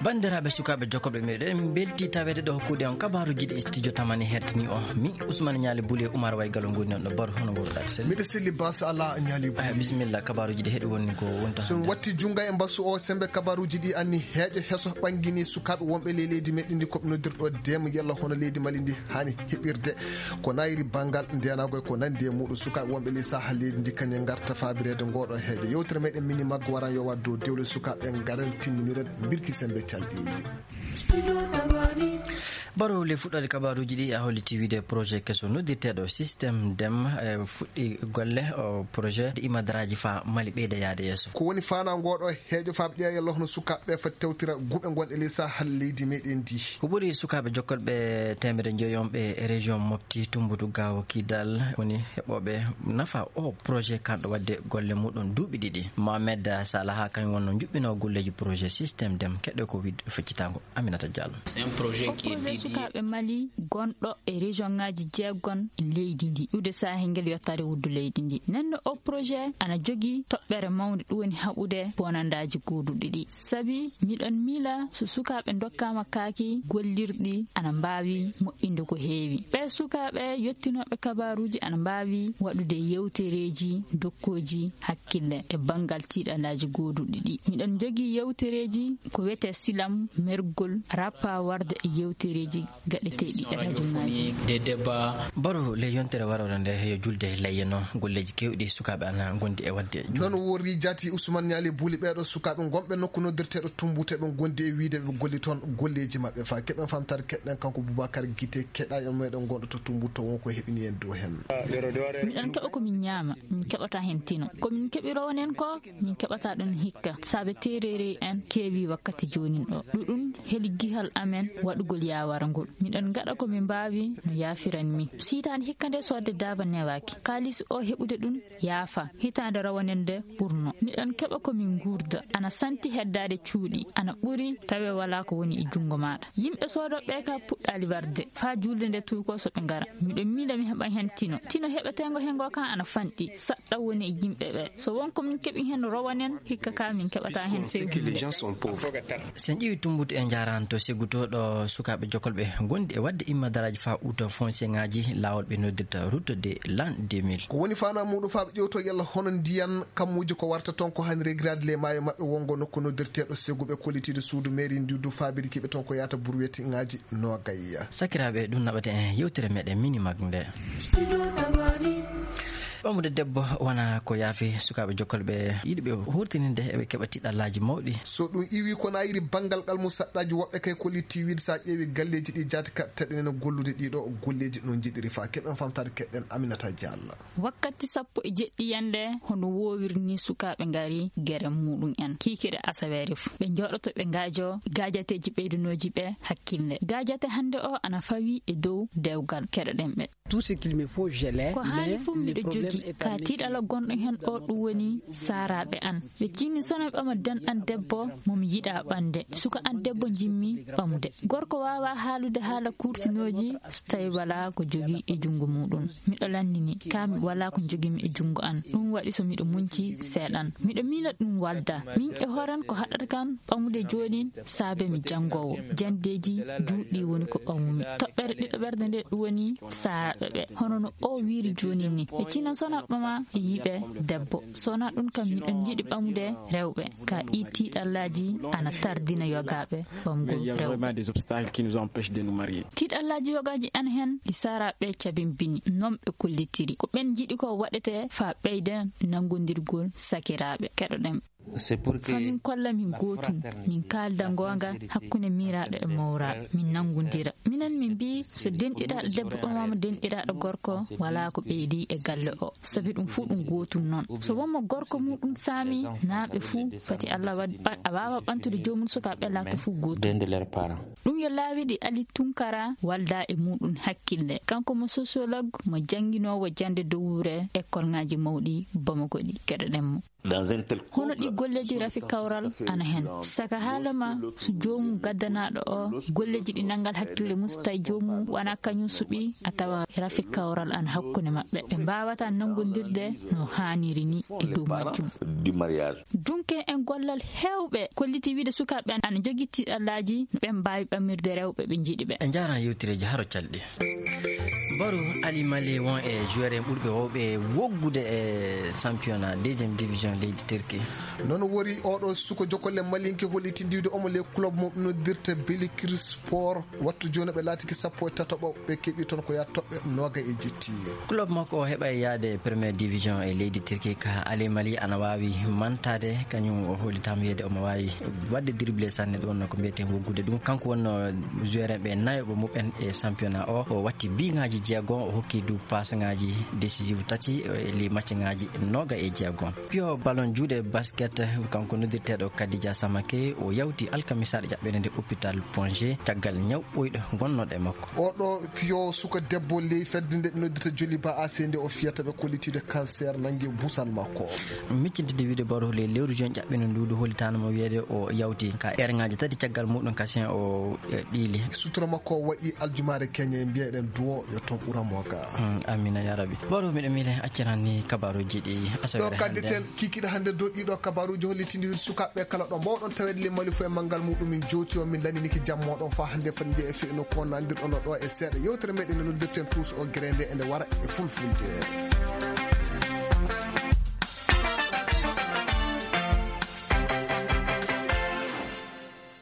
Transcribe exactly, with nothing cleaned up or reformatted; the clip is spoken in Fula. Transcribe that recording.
bandiraɓe sukaɓe jokkoɓe meɗen belti tawede ɗo hokkude on kabaruji ɗi studio tamani hertini o mi Ousmane Niali Bouli Oumar Waygalo goni on ɗo baro hono goroɗa sel miɗa selli basa ala Niali Bouli bisimilla kabaruji ɗi heeɗi wonni ko wonta so watti junga e mbassu o sembe kabaruji ɗi anni heeƴo heso ɓangini sukaɓe wonɓe le leydi meɗen ndi koɓe noddirɗo dema yalla hono leydi Mali ndi hani heɓirde ko nayri banggal ndiyanagoy ko nandi e muɗum sukaɓe wonɓe le saha leydi ndi kañum garta fabirede ngoɗo heeƴo yewtere meɗen mini maggo waran yo waddo dewle sukaɓe garan tinniniren birki sembe calɗi baro le fuɗɗode kabaruji ɗi a holliti wiide projet keso noddirteɗo systéme dem e fuɗɗi golle o projet imadaraji fa Mali ɓeyda yaade yesso ko woni fana ngoɗo heeƴo faaɓe ƴeewa yallah hono sukaɓeɓe foti tewtira guɓe gonɗe ley sahal leydi meɗen ndi ko ɓuuri sukaɓe jokkolɓe temere jeeyomɓe e région Mopti Tumbutu Gawo Kidal woni heɓoɓe nafa o projet kanɗo wadde golle muɗum duuɓi ɗiɗi Mohamed Salaha kañum wonno juɓɓino golleji projet systéme dem keɗɗo ko wi feccitago Aminata Diallo. C'est un projet qui est dédié sukaɓe Mali gonɗo e région ngaji jeegon leydi ndi iwde sahe ngel yottare wuddu leydi ndi nanno o projet ana jogui toɓɓere mawde ɗum woni haɓude bonandaji goduɗi ɗi saabi miɗon miila so sukaɓe dokkama kaaki gollirɗi ana mbawi moƴƴinde ko heewi ɓe sukaɓe yettinoɓe kabaruji ana mbawi waɗude yewtereji dokkoji hakkille e bangal tiiɗalaji goduɗi ɗi miɗon jogui yewtereji ko wiyete silam mergol rappa warde e yewtereji gaɗeteɗi e radioŋaji des débats baro le yontere warore nde yo julde layyeno golleji kewɗi sukaɓe ana gondi e wadde non wori jati Ousmane Niali Bouli ɓeɗo sukaɓe gonɓe nokku noddirteɗo tumbuteɓe gondi e wiide ɓe golli toon golleji mabɓe fa keɓen famtare keɗɗen kanko Boubacar Guité keɗa e meɗen gonɗo to tumbuto wonko heɓini en dow hen miɗon keɓa komin ñaama min keɓata hen tino komin keɓi rawanen ko min keɓata ɗum hikka saabe terere en keewi wakkati jonin ɗo ɗuɗum heli gihal amen waɗugol yawarangol miɗon gaɗa komin mbawi no yafiranmi sitani hikka nde sodde daba newaki kalis o heɓude ɗum yaafa hitande rawanen nde ɓurno miɗon keɓa komin gurda ana santi heddade cuuɗi ana ɓuri tawe wala ko woni e jungo maɗa yimɓe sodoɓe ka puɗɗali warde fa julde nde tuuko soɓe ngara miɗon miila mi heɓan hen tino tino heɓetego hengo kan ana fanɗi saɗɗa woni e yimɓe ɓe so wonko min keɓi hen rawanen hikka ka min keɓata hen fewde sen ƴeewi tumbude e jaran to segutoɗo sukaɓe jokkolɓe gondi e wadde immadaraji fa uto foncier ngaji lawol ɓe noddirta route de l'an deux mille ko woni fana muɗum faaɓe ƴewto yalla hono ndiyan kammuji ko warta toon ko hani regrade le maayo mabɓe wongo nokku noddirteɗo seguɓe kollitiɗo suudu mairie ndi du fabirikiɓe toon ko yata bourweti ngaji nogayya sakiraɓe ɗum naɓate en yewtere meɗen minimag nde ɓamude debbo wona ko yaafi sukaɓe jokkolɓe yiɗi ɓe hurtininde eɓe keɓa tiɗallaji mawɗi so ɗum iwi ko nayiri banggal ngal musaɗɗaji woɓɓe kay kollitti wiide sa ƴeewi galleji ɗi jaati kaɗteɗenen gollude ɗiɗo golleji no jiɗiri fa keɓen famtade keɗɗen Aminata Diallo wakkati sappo e jeɗɗi yande hono wowirni sukaɓe ngari guere muɗum en kikiɗe asawere fu ɓe joɗoto ɓe gajo gajateji ɓeydunoji ɓe hakkille gajate hande o ana fawi e dow dewgal keɗoɗen ɓe tout ce qu'il me faut gelé ko haali fu miɗo jogi ka tiɗala gonɗo hen ɗo ɗum woni saraɓe an ɓe jinni sono ɓama den an debbo momi yiɗa ɓande suka an debbo jimmi ɓamude gorko wawa haalude haala kurtinoji so tawi wala ko jogui e jungo muɗum miɗo landini kami wala ko jogimi e jungo an ɗum waɗi so miɗo munci seeɗan miɗo miila ɗum walda min e horan ko haɗata kam ɓamude joni saabe mi jangowo jandeji duuɗi woni ko ɓamumi toɓɓere ɗiɗo ɓerde nde ɗum woni saraɓe ɓe hono no o wiiri joni ni e cinan sona ɓama e yiɓe debbo sona ɗum kam miɗon jiɗi ɓamude rewɓe ka ɗi tiɗallaji ana tardina yogaɓe ɓamgol rewɓe tiɗallaji yogaji an hen ɗi saraɓe cabimbini non ɓe kollitiri ko ɓen jiɗi ko waɗete fa ɓeyden nangodirgol sakiraɓe keɗoɗen famin kolla min gotum min kalda gonga hakkunde miraɗo e mawraɗo min nangodira minen min mbi so denɗiɗaɗo debbo ɓamama denɗiɗaɗo gorko wala ko ɓeydi e galle o sabi ɗum fu ɗum gotum noon so wonmo gorko muɗum saami naaɓe fu fati Allah waɗi a wawa ɓantude jomum sukaɓe laato fu gotum ɗum yo laawiɗi Ali Tunkara walda e muɗum hakkille kanko mo sociologue mo jangguinowo jande dowure école ngaji mawɗi Bamako ɗi keɗoɗen mo hono ɗi golleji rafi kawral ana hen saka halama so joomu gaddanaɗo o golleji ɗi nangal hakkille musta joomu wana kañum suɓi atawa rafi kawral an hakkunde maɓɓe ɓe mbawata nangodirde no haniri ni e dow majjum du mariage dunke en gollal hewɓe kolliti wiide sukaɓe ana jogui tiɗallaji no ɓe mbawi ɓamirde rewɓe ɓe jiiɗi ɓe e jara yewtireji haro calɗi baru Ali Male won e joueur en ɓurɓe wowɓe woggude e championnat deuxiéme division leydi Turquie non wori oɗo suko jokolle malinke hollitindiwde omo le club mo noddirta Belikir Sport wattu joni ɓe laatiki sappo e tataɓo ɓe keeɓi toon ko ya toɓɓe noga e jetti club makko o heɓa yaade première division e leydi Turquie ka Ali Mali ana wawi mantade kañum o hollitama wiyede omo wawi wadde dribblé sanne ɗum wonno ko mbiyete woggude ɗum kanko wonno joueur en ɓe nayoɓe muɓen e championnat o o watti biŋaji jeegom o hokki du passe ngaji décisive tati e li match ngaji noga e jeegom piyo ballon juuɗe basket kanko noddirteɗo Kadija Samake o yawti alkamisaɗo jaɓɓede nde hôpital Pongé caggal ñaw ɓoyɗo gonnoɗo e makko oɗo piyo suka debbo ley fedde nde ɓe noddirta Joliba A C nde o fiyata ɓe kollitide cancer nangue busal makko miccintide wiide baro le lewru joni jaɓɓene ndudu hollitanamo wiyede o yawti ka erŋaji tati caggal muɗum kasien o ɗiili sutura makko waɗi aljumare keñe e mbiyeɗen duwo yo toon ɓuramoga amina ya rabbi baro miɗo miile accanani kabaruji ɗi ɗo kaddeten kikiɗo hande dow ɗiɗo kabaruji hollitindi sukaɓe kala ɗo mbawɗon tawede le mali fo e manggal muɗum min jowti o min lanniniki jammoɗon fa hande fati je e feino ko nandirɗon ɗo e seeɗa yewtere meɗen no noddirten tous o grende ende wara e fulfulde